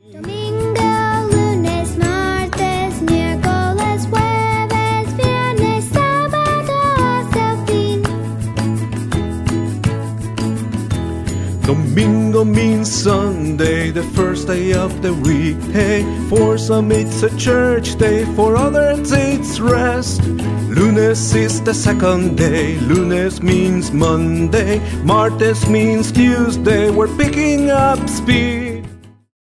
Domingo, lunes, martes, miércoles, jueves, viernes, sábado hasta el fin. Domingo means Sunday, the first day of the week. Hey, for some it's a church day, for others it's rest. Lunes is the second day, lunes means Monday, martes means Tuesday, we're picking up speed.